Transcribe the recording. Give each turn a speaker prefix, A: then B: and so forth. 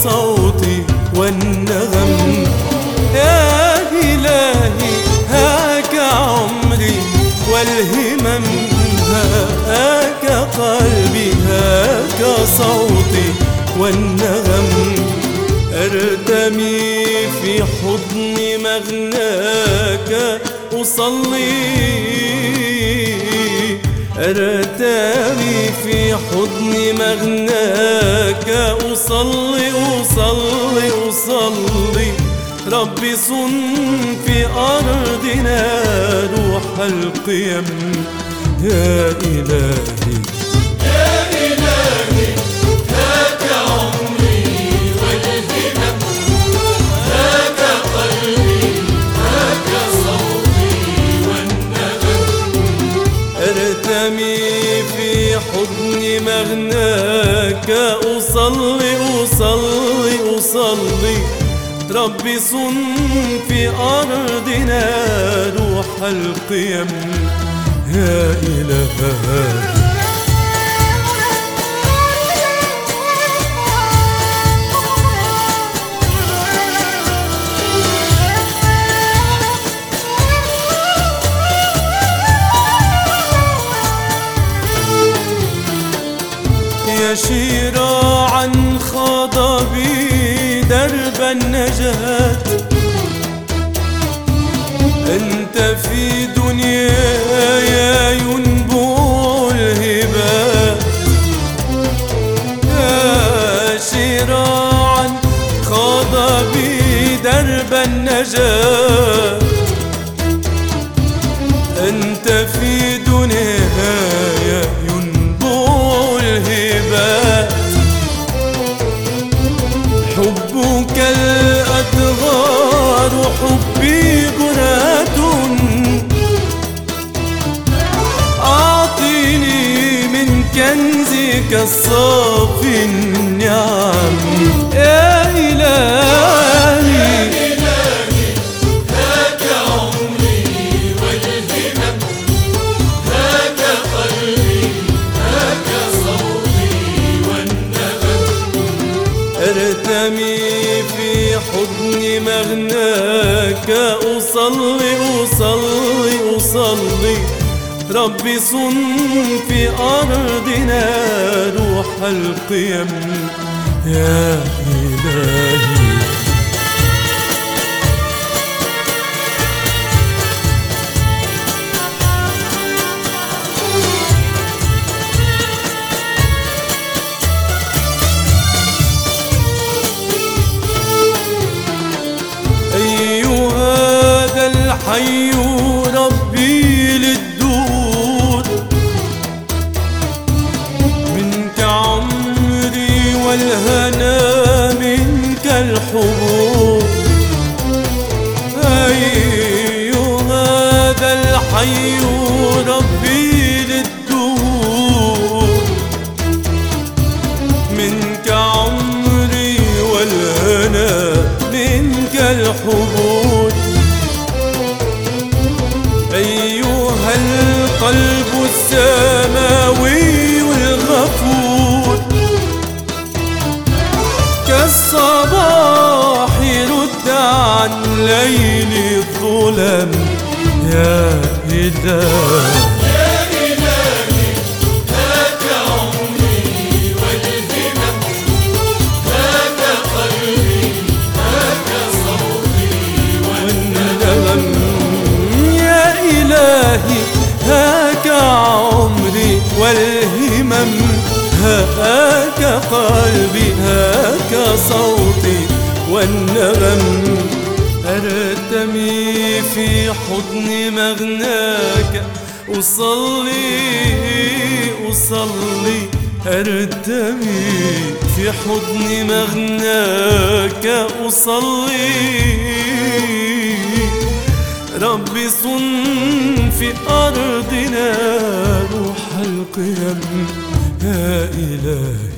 A: صوتي والنغم. يا إلهي هاك عمري والهمم، هاك قلبي هاك صوتي والنغم. أرتمي في حضن مغناك أصلي، أرتمي في حضن مغناك أصلي أصلي أصلي. ربي صن في أرضنا روح القيم. يا إلهي
B: يا إلهي هاك عمري والهمم، هاك قلبي هاك صوتي والنغم.
A: ارتمي في حضن مغناك أصلي أصلي أصلي. ربي صن في أرضنا روح القيم. يا إلهي يا شراعا خاض بي درب النجاة. أنت في دنياي ينبوع الهبات. يا شراعا خاض بي درب النجاة. أنت في دنياي ينبوع الهبات. حبك الأدغار حبي جنات. أعطيني من كنزك الصافي النعم. يا إلهي
B: هاك عمري والهمم، هاك قلبي هاك صوتي والنغم.
A: ارتمي في حضن مغناك أصلي أصلي أصلي. ربي صن في أرضنا روح القيم. يا إلهي الحي ربي للدود. منك عمري والهنا منك الحبوب. أيها هذا الحي ربي للدود. منك عمري والهنا منك الحبوب. أيها القلب السماوي الغفور. كالصباح رد عن ليل الظلم. يا إلهي
B: يا إلهي هاك عمري والهمم، هاك قلبي هاك صوتي والنغم.
A: يا إلهي هاك عمري والهمم، هاك قلبي هاك صوتي والنغم. أرتمي في حضن مغناك أصلي أصلي. أرتمي في حضن مغناك أصلي. ربي صن في أرضنا روح القيم. يا إلهي